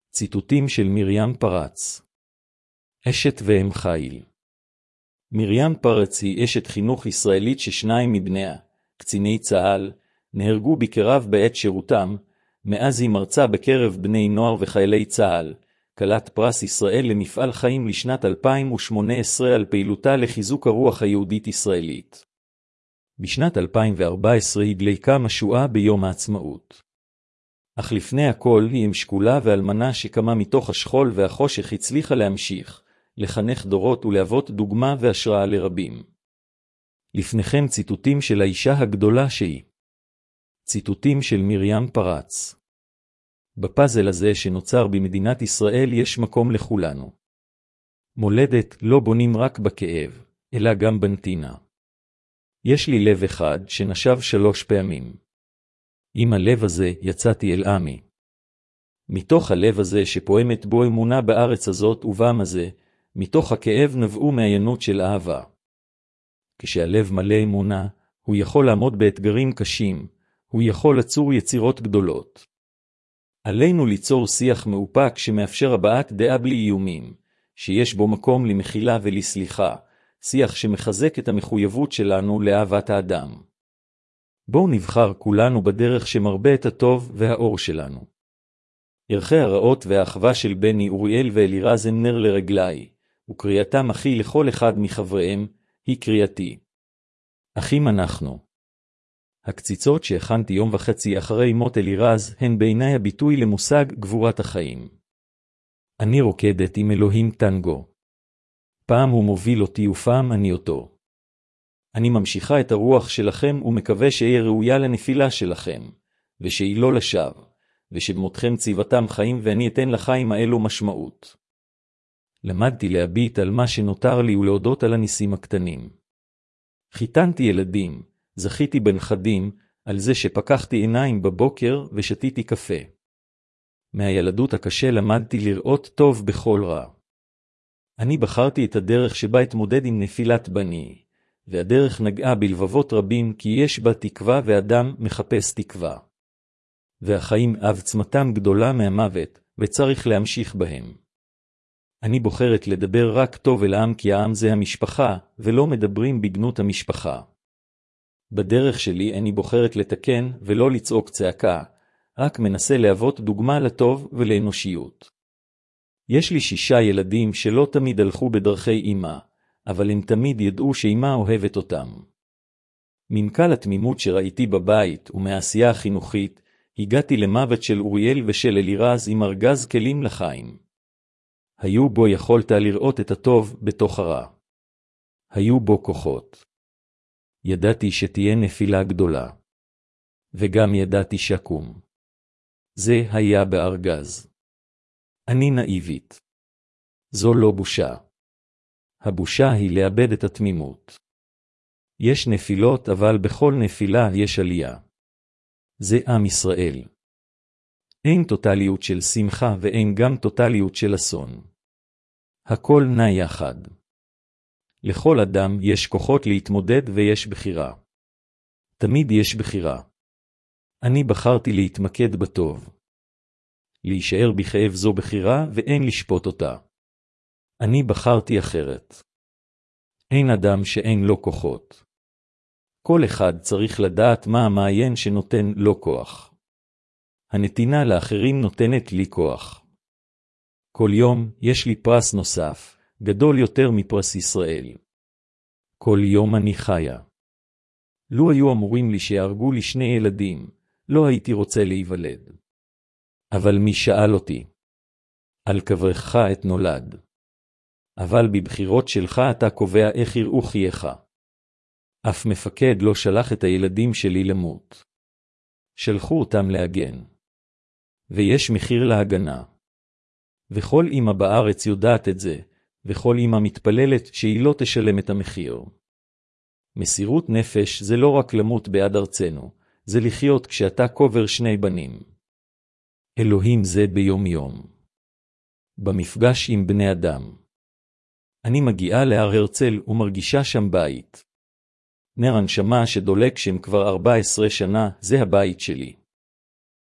ציטוטים של מרים פרץ. אשת ואם חיל. מרים פרץ היא אשת חינוך ישראלית ששניים מבניה, קציני צה"ל, נהרגו בקרב בעת שירותם, מאז היא מרצה בקרב בני נוער וחיילי צה"ל, כלת פרס ישראל למפעל חיים לשנת 2018 על פעילותה לחיזוק הרוח היהודית-ישראלית. בשנת 2014 הדליקה משואה ביום העצמאות. אך לפני הכל היא אם שקולה ואלמנה שקמה מתוך השכול והחושך הצליחה להמשיך, לחנך דורות ולהוות דוגמה והשראה לרבים. לפניכם ציטוטים של האישה הגדולה שהיא. ציטוטים של מרים פרץ. בפאזל הזה שנוצר במדינת ישראל יש מקום לכולנו. מולדת לא בונים רק בכאב, אלא גם בנתינה. יש לי לב אחד שנשב 3 פעמים. עם הלב הזה יצאתי אל עמי. מתוך הלב הזה שפועמת בו אמונה בארץ הזאת ובעם הזה, מתוך הכאב נבעו מעיינות של אהבה. כשהלב מלא אמונה, הוא יכול לעמוד באתגרים קשים, הוא יכול לצור יצירות גדולות. עלינו ליצור שיח מאופק שמאפשר הבעת דעה בלי איומים, שיש בו מקום למחילה ולסליחה, שיח שמחזק את המחויבות שלנו לאהבת האדם. בואו נבחר כולנו בדרך שמרבה את הטוב והאור שלנו. ערכי הרעות והאחווה של בני אוריאל ואלירז הם נר לרגלי, וקריאתם אחי לכל אחד מחבריהם, היא קריאתי. אחים אנחנו. הקציצות שהכנתי יום וחצי אחרי מות אלירז הן בעיניי הביטוי למושג גבורת החיים. אני רוקדת עם אלוהים טנגו. פעם הוא מוביל אותי ופעם אני אותו. אני ממשיכה את הרוח שלכם ומקווה שיהיה ראויה לנפילה שלכם, ושהיא לא לשווא, ושבמותכם ציוותם חיים ואני אתן לחיים האלו משמעות. למדתי להביט על מה שנותר לי ולהודות על הניסים הקטנים. חיתנתי ילדים, זכיתי בנכדים, על זה שפקחתי עיניים בבוקר ושתיתי קפה. מהילדות הקשה למדתי לראות טוב בכל רע. אני בחרתי את הדרך שבה התמודד עם נפילת בני, והדרך נגעה בלבבות רבים כי יש בה תקווה ואדם מחפש תקווה. והחיים עוצמתם גדולה מהמוות, וצריך להמשיך בהם. אני בוחרת לדבר רק טוב אל העם כי העם זה המשפחה, ולא מדברים בגנות המשפחה. בדרך שלי אני בוחרת לתקן ולא לצעוק צעקה, רק מנסה להוות דוגמה לטוב ולאנושיות. יש לי 6 ילדים שלא תמיד הלכו בדרכי אמא, אבל הם תמיד ידעו שאמא אוהבת אותם. ממקל התמימות שראיתי בבית ומהעשייה החינוכית, הגעתי למוות של אוריאל ושל אלירז עם ארגז כלים לחיים. היו בו יכולת לראות את הטוב בתוך הרע. היו בו כוחות. ידעתי שתהיה נפילה גדולה. וגם ידעתי שקום. זה היה בארגז. אני נאיבית. זו לא בושה. הבושה היא לאבד את התמימות. יש נפילות אבל בכל נפילה יש עלייה. זה עם ישראל. אין טוטליות של שמחה ואין גם טוטליות של אסון. הכל נע יחד. לכל אדם יש כוחות להתמודד ויש בחירה. תמיד יש בחירה. אני בחרתי להתמקד בטוב. להישאר בכאב זו בחירה ואין לשפוט אותה. אני בחרתי אחרת. אין אדם שאין לו כוחות. כל אחד צריך לדעת מה המעיין שנותן לו כוח. הנתינה לאחרים נותנת לי כוח. כל יום יש לי פרס נוסף, גדול יותר מפרס ישראל. כל יום אני חיה. לו היו אמורים לי שיהרגו לי 2 ילדים, לא הייתי רוצה להיוולד. אבל מי שאל אותי? על קברך את נולד. אבל בבחירות שלך אתה קובע איך יראו חייך. אף מפקד לא שלח את הילדים שלי למות. שלחו אותם להגן. ויש מחיר להגנה. וכל אמא בארץ יודעת את זה, וכל אמא מתפללת שהיא לא תשלם את המחיר. מסירות נפש זה לא רק למות בעד ארצנו, זה לחיות כשאתה קובר 2 בנים. אלוהים זה ביום יום. במפגש עם בני אדם. אני מגיעה להר הרצל ומרגישה שם בית. נר הנשמה שדולק שם כבר 14 שנה, זה הבית שלי.